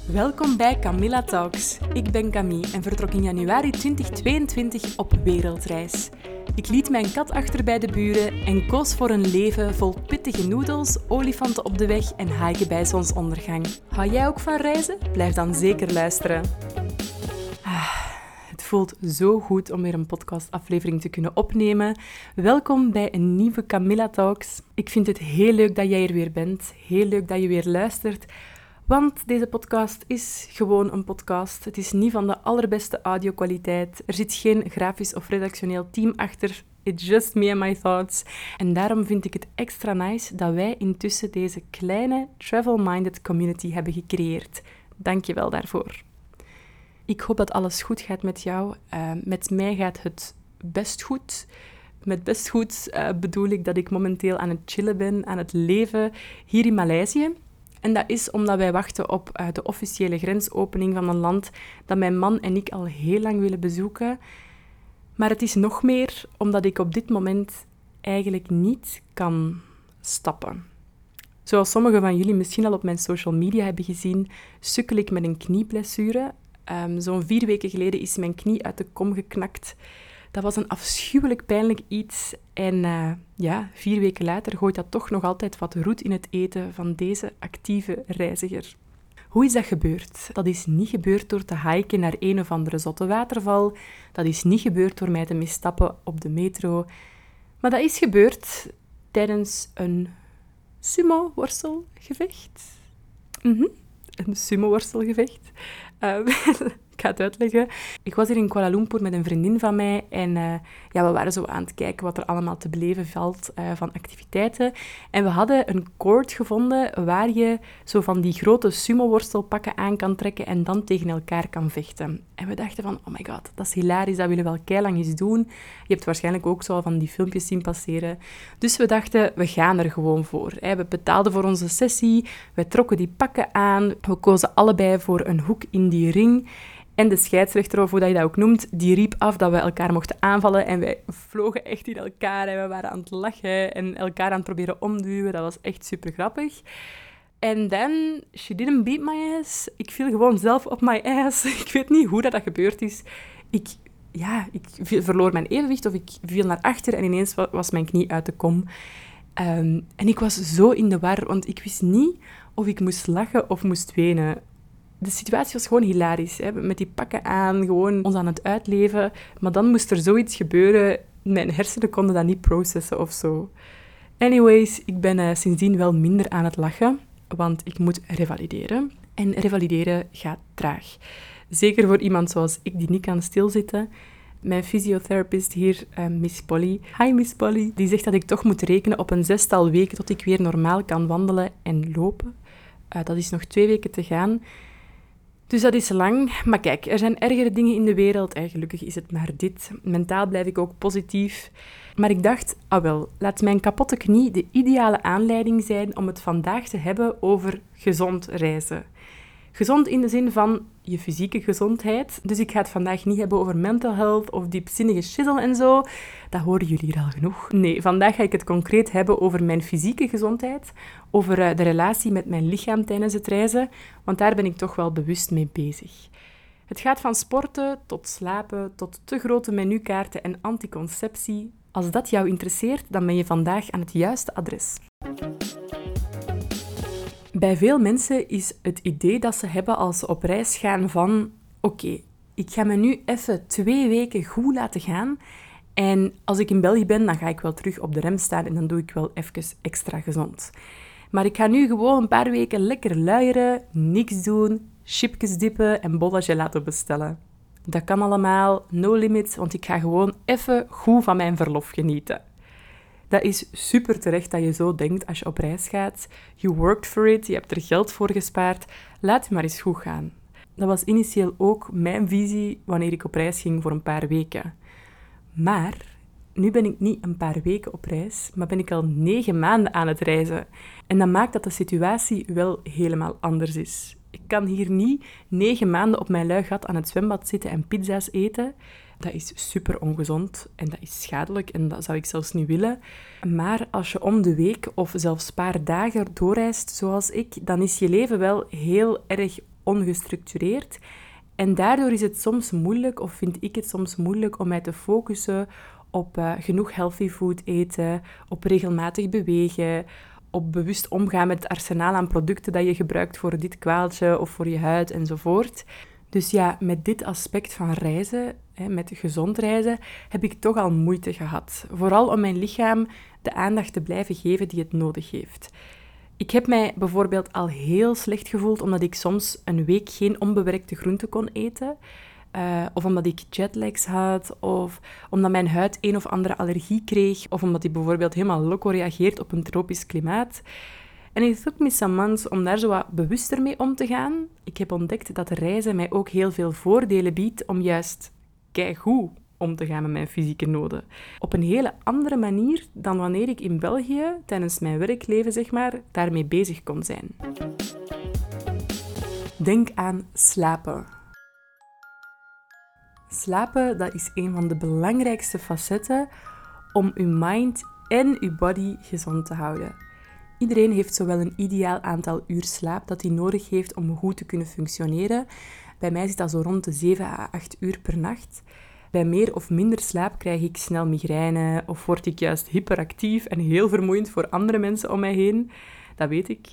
Welkom bij Camilla Talks. Ik ben Camille en vertrok in januari 2022 op wereldreis. Ik liet mijn kat achter bij de buren en koos voor een leven vol pittige noedels, olifanten op de weg en hiken bij zonsondergang. Hou jij ook van reizen? Blijf dan zeker luisteren. Het voelt zo goed om weer een podcastaflevering te kunnen opnemen. Welkom bij een nieuwe Camilla Talks. Ik vind het heel leuk dat jij er weer bent. Heel leuk dat je weer luistert. Want deze podcast is gewoon een podcast. Het is niet van de allerbeste audiokwaliteit. Er zit geen grafisch of redactioneel team achter. It's just me and my thoughts. En daarom vind ik het extra nice dat wij intussen deze kleine travel-minded community hebben gecreëerd. Dank je wel daarvoor. Ik hoop dat alles goed gaat met jou. Met mij gaat het best goed. Met best goed bedoel ik dat ik momenteel aan het chillen ben, aan het leven hier in Maleisië. En dat is omdat wij wachten op de officiële grensopening van een land dat mijn man en ik al heel lang willen bezoeken. Maar het is nog meer omdat ik op dit moment eigenlijk niet kan stappen. Zoals sommigen van jullie misschien al op mijn social media hebben gezien, sukkel ik met een knieblessure. Zo'n 4 weken geleden is mijn knie uit de kom geknakt. Dat was een afschuwelijk pijnlijk iets. En 4 weken later gooit dat toch nog altijd wat roet in het eten van deze actieve reiziger. Hoe is dat gebeurd? Dat is niet gebeurd door te hiken naar een of andere zotte waterval. Dat is niet gebeurd door mij te misstappen op de metro. Maar dat is gebeurd tijdens een sumo-worstelgevecht. Een sumo-worstelgevecht. Ik ga het uitleggen. Ik was hier in Kuala Lumpur met een vriendin van mij en we waren zo aan het kijken wat er allemaal te beleven valt van activiteiten. En we hadden een court gevonden waar je zo van die grote sumo-worstelpakken aan kan trekken en dan tegen elkaar kan vechten. En we dachten van, oh my god, dat is hilarisch, dat willen we al keilang eens doen. Je hebt waarschijnlijk ook zo van die filmpjes zien passeren. Dus we dachten, we gaan er gewoon voor. We betaalden voor onze sessie, we trokken die pakken aan, we kozen allebei voor een hoek in die ring. En de scheidsrechter, of hoe dat je dat ook noemt, die riep af dat we elkaar mochten aanvallen. En wij vlogen echt in elkaar en we waren aan het lachen en elkaar aan het proberen omduwen. Dat was echt super grappig. En then, she didn't beat my ass. Ik viel gewoon zelf op my ass. Ik weet niet hoe dat gebeurd is. Ik verloor mijn evenwicht of ik viel naar achter en ineens was mijn knie uit de kom. En ik was zo in de war, want ik wist niet of ik moest lachen of moest wenen. De situatie was gewoon hilarisch. Met die pakken aan, gewoon ons aan het uitleven. Maar dan moest er zoiets gebeuren. Mijn hersenen konden dat niet processen of zo. Anyways, ik ben sindsdien wel minder aan het lachen, want ik moet revalideren. En revalideren gaat traag. Zeker voor iemand zoals ik die niet kan stilzitten. Mijn fysiotherapist hier, Miss Polly. Hi Miss Polly. Die zegt dat ik toch moet rekenen op een 6-tal weken tot ik weer normaal kan wandelen en lopen. Dat is nog 2 weken te gaan. Dus dat is lang. Maar kijk, er zijn ergere dingen in de wereld. En gelukkig is het maar dit. Mentaal blijf ik ook positief. Maar ik dacht, laat mijn kapotte knie de ideale aanleiding zijn om het vandaag te hebben over gezond reizen. Gezond in de zin van je fysieke gezondheid. Dus ik ga het vandaag niet hebben over mental health of diepzinnige shizzle en zo. Dat horen jullie hier al genoeg. Nee, vandaag ga ik het concreet hebben over mijn fysieke gezondheid. Over de relatie met mijn lichaam tijdens het reizen. Want daar ben ik toch wel bewust mee bezig. Het gaat van sporten tot slapen, tot te grote menukaarten en anticonceptie. Als dat jou interesseert, dan ben je vandaag aan het juiste adres. Bij veel mensen is het idee dat ze hebben als ze op reis gaan van oké, ik ga me nu even 2 weken goed laten gaan en als ik in België ben, dan ga ik wel terug op de rem staan en dan doe ik wel even extra gezond. Maar ik ga nu gewoon een paar weken lekker luieren, niks doen, chipjes dippen en bolle gelato bestellen. Dat kan allemaal, no limits, want ik ga gewoon even goed van mijn verlof genieten. Dat is super terecht dat je zo denkt als je op reis gaat. You worked for it, je hebt er geld voor gespaard. Laat het maar eens goed gaan. Dat was initieel ook mijn visie wanneer ik op reis ging voor een paar weken. Maar nu ben ik niet een paar weken op reis, maar ben ik al 9 maanden aan het reizen. En dat maakt dat de situatie wel helemaal anders is. Ik kan hier niet 9 maanden op mijn lui gat aan het zwembad zitten en pizza's eten. Dat is super ongezond en dat is schadelijk en dat zou ik zelfs niet willen. Maar als je om de week of zelfs een paar dagen doorreist zoals ik, dan is je leven wel heel erg ongestructureerd. En daardoor is het soms moeilijk, of vind ik het soms moeilijk, om mij te focussen op genoeg healthy food eten, op regelmatig bewegen, op bewust omgaan met het arsenaal aan producten dat je gebruikt voor dit kwaaltje of voor je huid enzovoort. Dus ja, met dit aspect van reizen, met gezond reizen, heb ik toch al moeite gehad. Vooral om mijn lichaam de aandacht te blijven geven die het nodig heeft. Ik heb mij bijvoorbeeld al heel slecht gevoeld omdat ik soms een week geen onbewerkte groenten kon eten. Of omdat ik jetlags had, of omdat mijn huid een of andere allergie kreeg, of omdat die bijvoorbeeld helemaal loco reageert op een tropisch klimaat. En it took me some months om daar zo wat bewuster mee om te gaan. Ik heb ontdekt dat reizen mij ook heel veel voordelen biedt om juist keigoed om te gaan met mijn fysieke noden. Op een hele andere manier dan wanneer ik in België, tijdens mijn werkleven zeg maar, daarmee bezig kon zijn. Denk aan slapen. Slapen, dat is een van de belangrijkste facetten om uw mind en uw body gezond te houden. Iedereen heeft zowel een ideaal aantal uur slaap dat hij nodig heeft om goed te kunnen functioneren. Bij mij zit dat zo rond de 7 à 8 uur per nacht. Bij meer of minder slaap krijg ik snel migraine of word ik juist hyperactief en heel vermoeiend voor andere mensen om mij heen. Dat weet ik.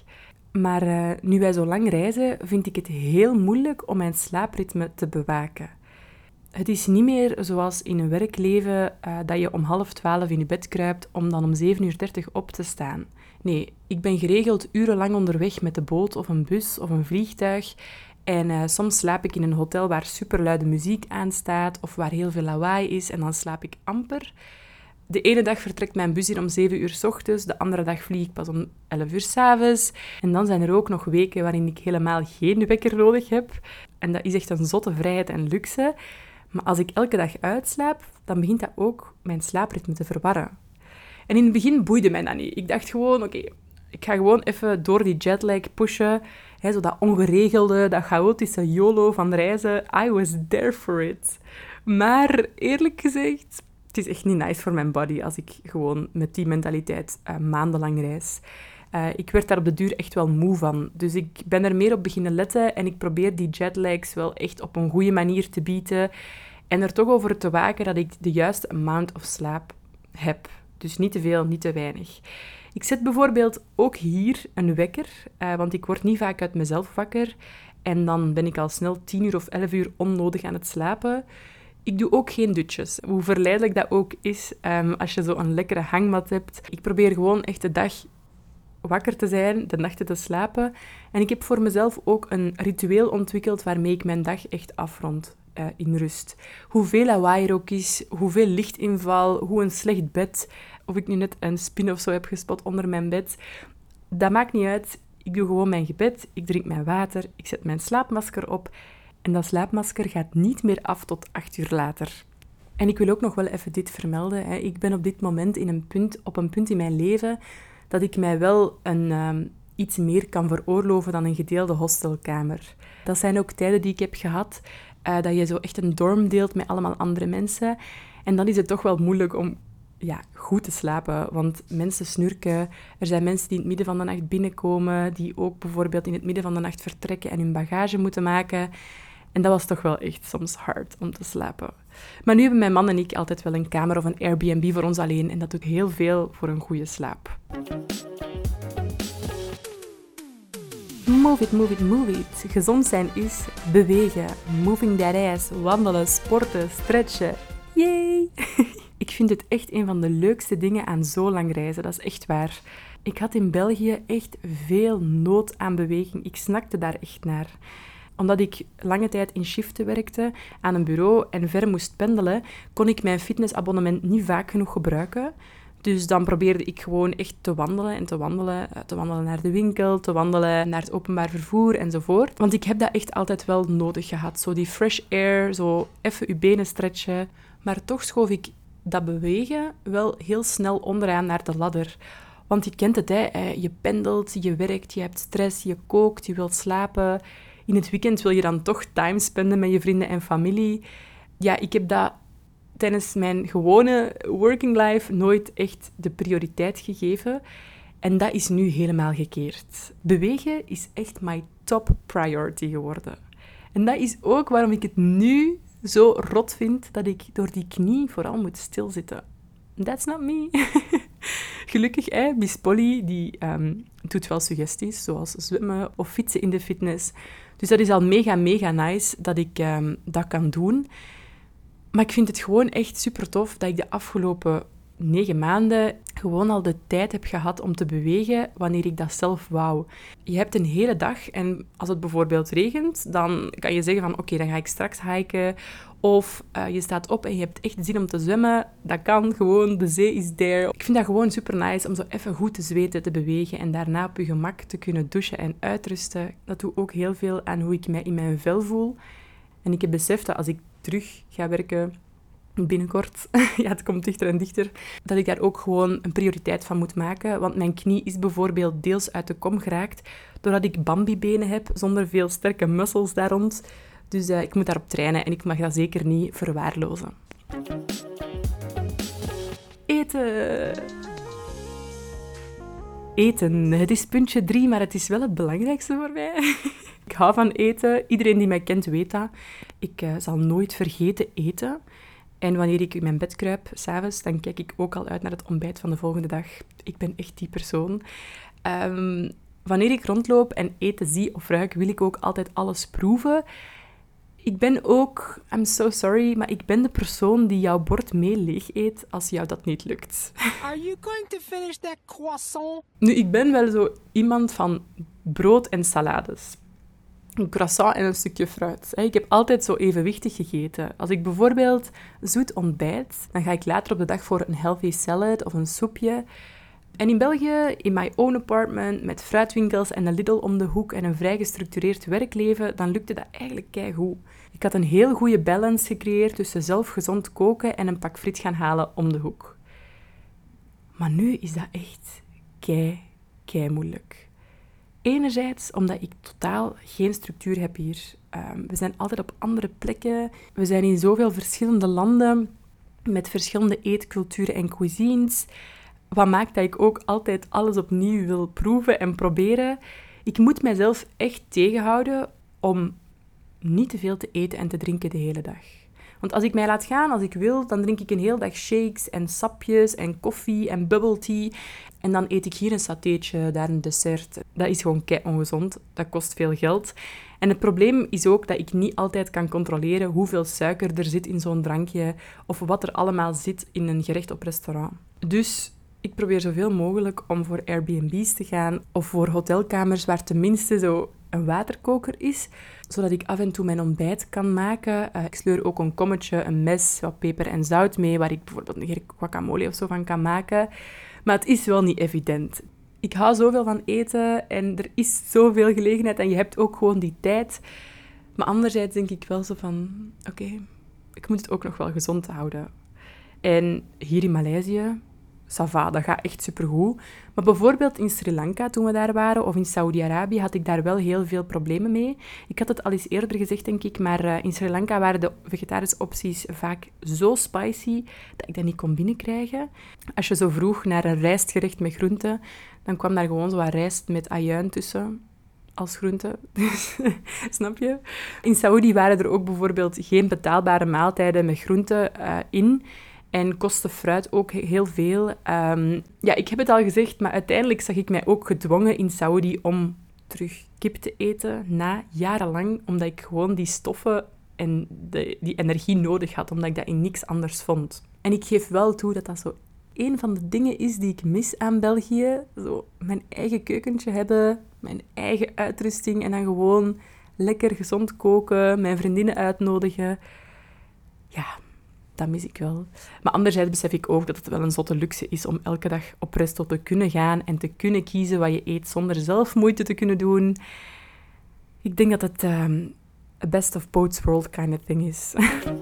Maar nu wij zo lang reizen, vind ik het heel moeilijk om mijn slaapritme te bewaken. Het is niet meer zoals in een werkleven dat je om 11:30 in je bed kruipt om dan om 7:30 op te staan. Nee, ik ben geregeld urenlang onderweg met de boot of een bus of een vliegtuig. En soms slaap ik in een hotel waar superluide muziek aanstaat of waar heel veel lawaai is en dan slaap ik amper. De ene dag vertrekt mijn bus hier om 7 uur 's ochtends, de andere dag vlieg ik pas om 11 uur 's avonds. En dan zijn er ook nog weken waarin ik helemaal geen wekker nodig heb. En dat is echt een zotte vrijheid en luxe. Maar als ik elke dag uitslaap, dan begint dat ook mijn slaapritme te verwarren. En in het begin boeide mij dat niet. Ik dacht gewoon, oké, ik ga gewoon even door die jetlag pushen. Zo dat ongeregelde, dat chaotische YOLO van reizen. I was there for it. Maar eerlijk gezegd, het is echt niet nice voor mijn body als ik gewoon met die mentaliteit maandenlang reis. Ik werd daar op de duur echt wel moe van. Dus ik ben er meer op beginnen letten en ik probeer die jetlags wel echt op een goede manier te bieden. En er toch over te waken dat ik de juiste amount of slaap heb. Dus niet te veel, niet te weinig. Ik zet bijvoorbeeld ook hier een wekker, want ik word niet vaak uit mezelf wakker. En dan ben ik al snel 10 uur of 11 uur onnodig aan het slapen. Ik doe ook geen dutjes, hoe verleidelijk dat ook is als je zo een lekkere hangmat hebt. Ik probeer gewoon echt de dag wakker te zijn, de nachten te slapen. En ik heb voor mezelf ook een ritueel ontwikkeld waarmee ik mijn dag echt afrond in rust. Hoeveel lawaai er ook is, hoeveel lichtinval, hoe een slecht bed, of ik nu net een spin of zo heb gespot onder mijn bed, dat maakt niet uit. Ik doe gewoon mijn gebed, ik drink mijn water, ik zet mijn slaapmasker op en dat slaapmasker gaat niet meer af tot 8 uur later. En ik wil ook nog wel even dit vermelden. Hè. Ik ben op dit moment op een punt in mijn leven dat ik mij wel iets meer kan veroorloven dan een gedeelde hostelkamer. Dat zijn ook tijden die ik heb gehad, dat je zo echt een dorm deelt met allemaal andere mensen. En dan is het toch wel moeilijk om goed te slapen, want mensen snurken. Er zijn mensen die in het midden van de nacht binnenkomen, die ook bijvoorbeeld in het midden van de nacht vertrekken en hun bagage moeten maken. En dat was toch wel echt soms hard om te slapen. Maar nu hebben mijn man en ik altijd wel een kamer of een Airbnb voor ons alleen en dat doet heel veel voor een goede slaap. Move it, move it, move it. Gezond zijn is bewegen, moving that ass, wandelen, sporten, stretchen. Yay! Ik vind het echt een van de leukste dingen aan zo lang reizen, dat is echt waar. Ik had in België echt veel nood aan beweging. Ik snakte daar echt naar. Omdat ik lange tijd in shiften werkte, aan een bureau en ver moest pendelen, kon ik mijn fitnessabonnement niet vaak genoeg gebruiken. Dus dan probeerde ik gewoon echt te wandelen en te wandelen. Te wandelen naar de winkel, te wandelen naar het openbaar vervoer enzovoort. Want ik heb dat echt altijd wel nodig gehad. Zo die fresh air, zo even je benen stretchen. Maar toch schoof ik dat bewegen wel heel snel onderaan naar de ladder. Want je kent het, hè? Je pendelt, je werkt, je hebt stress, je kookt, je wilt slapen. In het weekend wil je dan toch time spenden met je vrienden en familie. Ja, ik heb dat tijdens mijn gewone working life nooit echt de prioriteit gegeven. En dat is nu helemaal gekeerd. Bewegen is echt my top priority geworden. En dat is ook waarom ik het nu zo rot vind dat ik door die knie vooral moet stilzitten. That's not me. Gelukkig, Miss Polly, die doet wel suggesties, zoals zwemmen of fietsen in de fitness. Dus dat is al mega, mega nice dat ik dat kan doen. Maar ik vind het gewoon echt super tof dat ik de afgelopen 9 maanden gewoon al de tijd heb gehad om te bewegen wanneer ik dat zelf wou. Je hebt een hele dag en als het bijvoorbeeld regent, dan kan je zeggen van oké, dan ga ik straks hiken. Of je staat op en je hebt echt zin om te zwemmen. Dat kan gewoon, de zee is there. Ik vind dat gewoon super nice om zo even goed te zweten, te bewegen en daarna op je gemak te kunnen douchen en uitrusten. Dat doet ook heel veel aan hoe ik mij in mijn vel voel. En ik heb beseft dat als ik terug ga werken binnenkort, ja, het komt dichter en dichter, dat ik daar ook gewoon een prioriteit van moet maken. Want mijn knie is bijvoorbeeld deels uit de kom geraakt doordat ik Bambi-benen heb, zonder veel sterke muscles daar rond. Dus ik moet daarop trainen en ik mag dat zeker niet verwaarlozen. Eten. Eten. Het is puntje 3, maar het is wel het belangrijkste voor mij. Ik hou van eten. Iedereen die mij kent weet dat. Ik zal nooit vergeten eten. En wanneer ik in mijn bed kruip, 's avonds, dan kijk ik ook al uit naar het ontbijt van de volgende dag. Ik ben echt die persoon. Wanneer ik rondloop en eten zie of ruik, wil ik ook altijd alles proeven. Ik ben ook, I'm so sorry, maar ik ben de persoon die jouw bord mee leeg eet als jou dat niet lukt. Are you going to finish that croissant? Nu, ik ben wel zo iemand van brood en salades. Een croissant en een stukje fruit. Ik heb altijd zo evenwichtig gegeten. Als ik bijvoorbeeld zoet ontbijt, dan ga ik later op de dag voor een healthy salad of een soepje. En in België, in my own apartment, met fruitwinkels en een Lidl om de hoek en een vrij gestructureerd werkleven, dan lukte dat eigenlijk keigoed. Ik had een heel goede balance gecreëerd tussen zelf gezond koken en een pak friet gaan halen om de hoek. Maar nu is dat echt kei moeilijk. Enerzijds omdat ik totaal geen structuur heb hier. We zijn altijd op andere plekken. We zijn in zoveel verschillende landen met verschillende eetculturen en cuisines. Wat maakt dat ik ook altijd alles opnieuw wil proeven en proberen. Ik moet mijzelf echt tegenhouden om niet te veel te eten en te drinken de hele dag. Want als ik mij laat gaan, als ik wil, dan drink ik een hele dag shakes en sapjes en koffie en bubble tea. En dan eet ik hier een satéetje, daar een dessert. Dat is gewoon kei ongezond. Dat kost veel geld. En het probleem is ook dat ik niet altijd kan controleren hoeveel suiker er zit in zo'n drankje of wat er allemaal zit in een gerecht op restaurant. Dus ik probeer zoveel mogelijk om voor Airbnb's te gaan of voor hotelkamers waar tenminste zo een waterkoker is, zodat ik af en toe mijn ontbijt kan maken. Ik sleur ook een kommetje, een mes, wat peper en zout mee, waar ik bijvoorbeeld een guacamole of zo van kan maken. Maar het is wel niet evident. Ik hou zoveel van eten en er is zoveel gelegenheid en je hebt ook gewoon die tijd. Maar anderzijds denk ik wel zo van, oké, ik moet het ook nog wel gezond houden. En hier in Maleisië, ça va, dat gaat echt supergoed. Maar bijvoorbeeld in Sri Lanka, toen we daar waren, of in Saudi-Arabië, had ik daar wel heel veel problemen mee. Ik had het al eens eerder gezegd, denk ik, maar in Sri Lanka waren de vegetarische opties vaak zo spicy dat ik dat niet kon binnenkrijgen. Als je zo vroeg naar een rijstgerecht met groenten, dan kwam daar gewoon zo wat rijst met ajuin tussen als groente. Snap je? In Saudi waren er ook bijvoorbeeld geen betaalbare maaltijden met groenten in. En kostte fruit ook heel veel. Ja, ik heb het al gezegd, maar uiteindelijk zag ik mij ook gedwongen in Saudi om terug kip te eten na jarenlang, omdat ik gewoon die stoffen en die energie nodig had, omdat ik dat in niks anders vond. En ik geef wel toe dat dat zo een van de dingen is die ik mis aan België. Zo mijn eigen keukentje hebben, mijn eigen uitrusting en dan gewoon lekker gezond koken, mijn vriendinnen uitnodigen. Ja, dat mis ik wel. Maar anderzijds besef ik ook dat het wel een zotte luxe is om elke dag op resto te kunnen gaan en te kunnen kiezen wat je eet zonder zelf moeite te kunnen doen. Ik denk dat het a best of both world kind of thing is.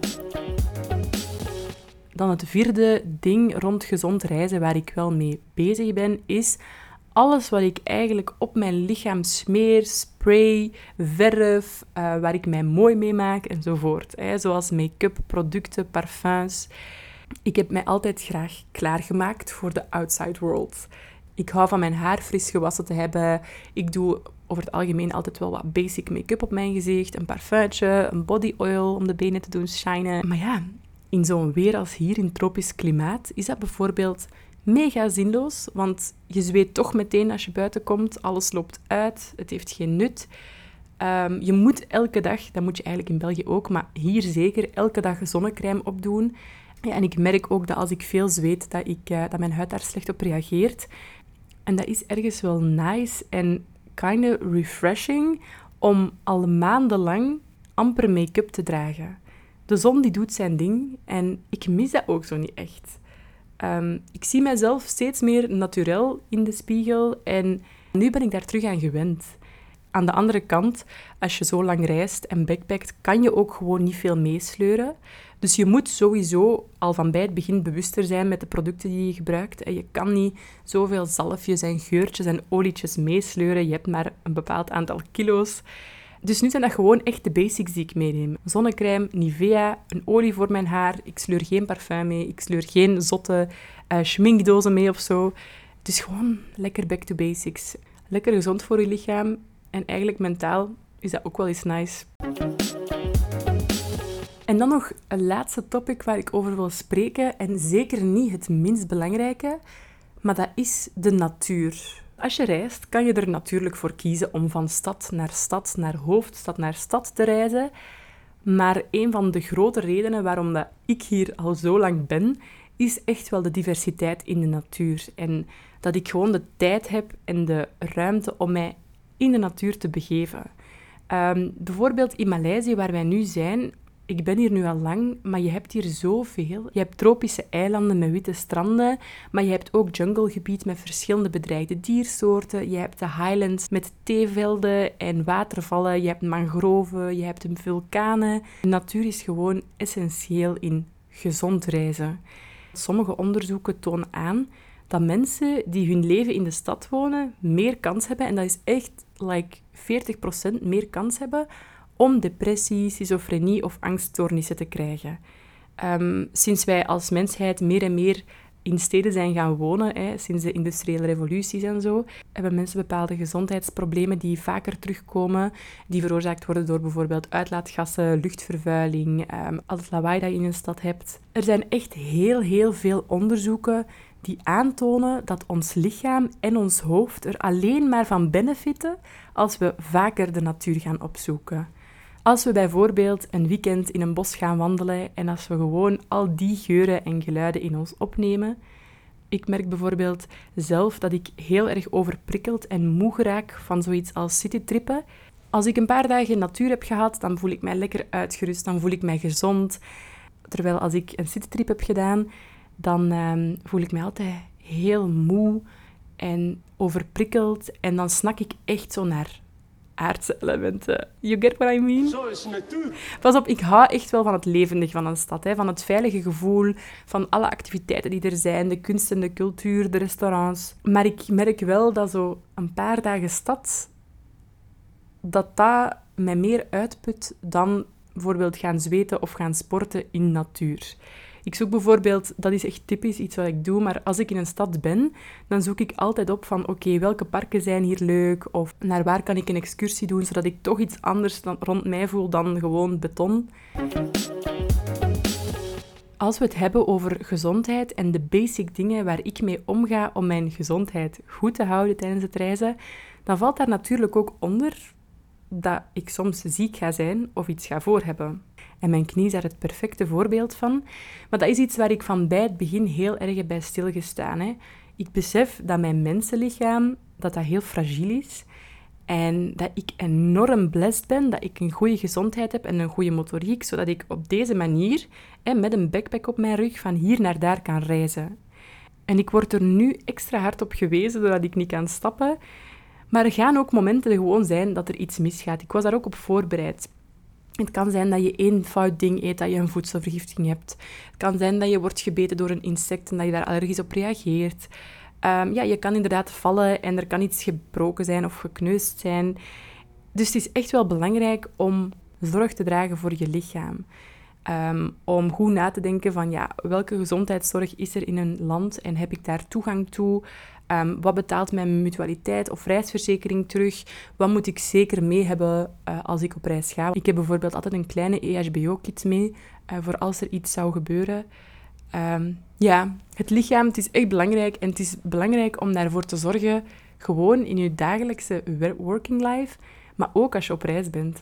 Dan het 4e ding rond gezond reizen waar ik wel mee bezig ben, is alles wat ik eigenlijk op mijn lichaam smeer, spray, verf, waar ik mij mooi mee maak enzovoort. Zoals make-up, producten, parfums. Ik heb mij altijd graag klaargemaakt voor de outside world. Ik hou van mijn haar fris gewassen te hebben. Ik doe over het algemeen altijd wel wat basic make-up op mijn gezicht. Een parfumtje, een body oil om de benen te doen shinen. Maar ja, in zo'n weer als hier, in tropisch klimaat, is dat bijvoorbeeld mega zinloos. Want je zweet toch meteen als je buiten komt. Alles loopt uit. Het heeft geen nut. Je moet elke dag, dat moet je eigenlijk in België ook, maar hier zeker, elke dag zonnecrème opdoen. Ja, en ik merk ook dat als ik veel zweet, dat mijn huid daar slecht op reageert. En dat is ergens wel nice en kind of refreshing om al maandenlang amper make-up te dragen. De zon die doet zijn ding en ik mis dat ook zo niet echt. Ik zie mezelf steeds meer naturel in de spiegel en nu ben ik daar terug aan gewend. Aan de andere kant, als je zo lang reist en backpackt, kan je ook gewoon niet veel meesleuren. Dus je moet sowieso al van bij het begin bewuster zijn met de producten die je gebruikt. En je kan niet zoveel zalfjes en geurtjes en olietjes meesleuren. Je hebt maar een bepaald aantal kilo's. Dus nu zijn dat gewoon echt de basics die ik meeneem. Zonnecrème, Nivea, een olie voor mijn haar. Ik sleur geen parfum mee. Ik sleur geen zotte schminkdozen mee of zo. Dus gewoon lekker back to basics. Lekker gezond voor je lichaam. En eigenlijk mentaal is dat ook wel eens nice. En dan nog een laatste topic waar ik over wil spreken. En zeker niet het minst belangrijke, maar dat is de natuur. Als je reist, kan je er natuurlijk voor kiezen om van stad, naar hoofdstad, naar stad te reizen. Maar een van de grote redenen waarom dat ik hier al zo lang ben, is echt wel de diversiteit in de natuur. En dat ik gewoon de tijd heb en de ruimte om mij in de natuur te begeven. Bijvoorbeeld in Maleisië, waar wij nu zijn. Ik ben hier nu al lang, maar je hebt hier zoveel. Je hebt tropische eilanden met witte stranden, maar je hebt ook junglegebied met verschillende bedreigde diersoorten. Je hebt de highlands met theevelden en watervallen. Je hebt mangroven, je hebt vulkanen. De natuur is gewoon essentieel in gezond reizen. Sommige onderzoeken tonen aan dat mensen die hun leven in de stad wonen meer kans hebben, en dat is echt 40% meer kans hebben om depressie, schizofrenie of angststoornissen te krijgen. Sinds wij als mensheid meer en meer in steden zijn gaan wonen, sinds de industriële revoluties en zo, hebben mensen bepaalde gezondheidsproblemen die vaker terugkomen, die veroorzaakt worden door bijvoorbeeld uitlaatgassen, luchtvervuiling, al het lawaai dat je in een stad hebt. Er zijn echt heel veel onderzoeken die aantonen dat ons lichaam en ons hoofd er alleen maar van benefitten als we vaker de natuur gaan opzoeken. Als we bijvoorbeeld een weekend in een bos gaan wandelen en als we gewoon al die geuren en geluiden in ons opnemen. Ik merk bijvoorbeeld zelf dat ik heel erg overprikkeld en moe raak van zoiets als citytrippen. Als ik een paar dagen natuur heb gehad, dan voel ik mij lekker uitgerust, dan voel ik mij gezond. Terwijl als ik een citytrip heb gedaan, dan voel ik mij altijd heel moe en overprikkeld. En dan snak ik echt zo naar aardse elementen. You get what I mean? Zo is het natuurlijk. Pas op, ik hou echt wel van het levendig van een stad. Van het veilige gevoel, van alle activiteiten die er zijn, de kunst en de cultuur, de restaurants. Maar ik merk wel dat zo een paar dagen stad, dat mij meer uitput dan bijvoorbeeld gaan zweten of gaan sporten in natuur. Ik zoek bijvoorbeeld, dat is echt typisch iets wat ik doe, maar als ik in een stad ben, dan zoek ik altijd op van oké, welke parken zijn hier leuk? Of naar waar kan ik een excursie doen, zodat ik toch iets anders rond mij voel dan gewoon beton. Als we het hebben over gezondheid en de basic dingen waar ik mee omga om mijn gezondheid goed te houden tijdens het reizen, dan valt daar natuurlijk ook onder dat ik soms ziek ga zijn of iets ga voor hebben. En mijn knie is daar het perfecte voorbeeld van. Maar dat is iets waar ik van bij het begin heel erg bij stilgestaan heb. Ik besef dat mijn mensenlichaam dat heel fragiel is. En dat ik enorm blessed ben, dat ik een goede gezondheid heb en een goede motoriek, zodat ik op deze manier, met een backpack op mijn rug, van hier naar daar kan reizen. En ik word er nu extra hard op gewezen, doordat ik niet kan stappen. Maar er gaan ook momenten gewoon zijn dat er iets misgaat. Ik was daar ook op voorbereid. Het kan zijn dat je één fout ding eet, dat je een voedselvergiftiging hebt. Het kan zijn dat je wordt gebeten door een insect en dat je daar allergisch op reageert. Je kan inderdaad vallen en er kan iets gebroken zijn of gekneusd zijn. Dus het is echt wel belangrijk om zorg te dragen voor je lichaam. Om goed na te denken van welke gezondheidszorg is er in een land en heb ik daar toegang toe? Wat betaalt mijn mutualiteit of reisverzekering terug? Wat moet ik zeker mee hebben als ik op reis ga? Ik heb bijvoorbeeld altijd een kleine EHBO-kit mee voor als er iets zou gebeuren. Het lichaam, het is echt belangrijk. En het is belangrijk om daarvoor te zorgen, gewoon in je dagelijkse working life, maar ook als je op reis bent.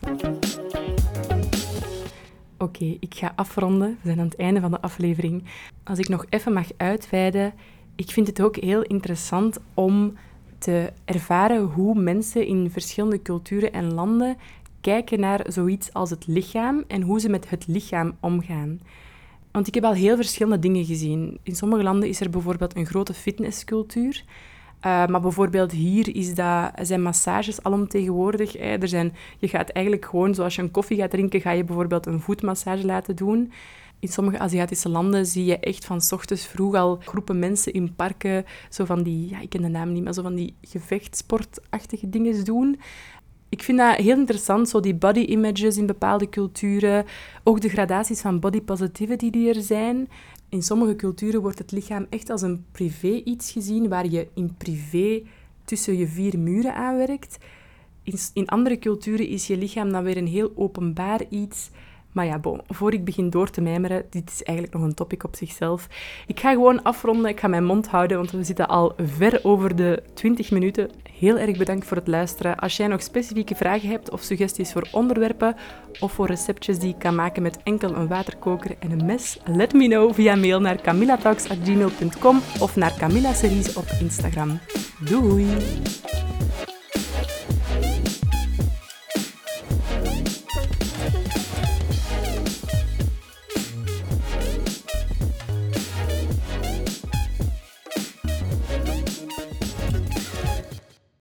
Oké, ik ga afronden. We zijn aan het einde van de aflevering. Als ik nog even mag uitweiden, ik vind het ook heel interessant om te ervaren hoe mensen in verschillende culturen en landen kijken naar zoiets als het lichaam en hoe ze met het lichaam omgaan. Want ik heb al heel verschillende dingen gezien. In sommige landen is er bijvoorbeeld een grote fitnesscultuur. Maar bijvoorbeeld hier zijn massages alomtegenwoordig. Je gaat eigenlijk gewoon, zoals je een koffie gaat drinken, ga je bijvoorbeeld een voetmassage laten doen. In sommige Aziatische landen zie je echt van 's ochtends vroeg al groepen mensen in parken zo van die, ik ken de naam niet, maar zo van die gevechtsportachtige dingen doen. Ik vind dat heel interessant, zo die body images in bepaalde culturen. Ook de gradaties van body positivity die er zijn. In sommige culturen wordt het lichaam echt als een privé iets gezien, waar je in privé tussen je 4 muren aan werkt. In andere culturen is je lichaam dan weer een heel openbaar iets. Maar ja, voor ik begin door te mijmeren, dit is eigenlijk nog een topic op zichzelf. Ik ga gewoon afronden, ik ga mijn mond houden, want we zitten al ver over de 20 minuten. Heel erg bedankt voor het luisteren. Als jij nog specifieke vragen hebt of suggesties voor onderwerpen of voor receptjes die ik kan maken met enkel een waterkoker en een mes, let me know via mail naar camillatalks@gmail.com of naar Camilla Series op Instagram. Doei!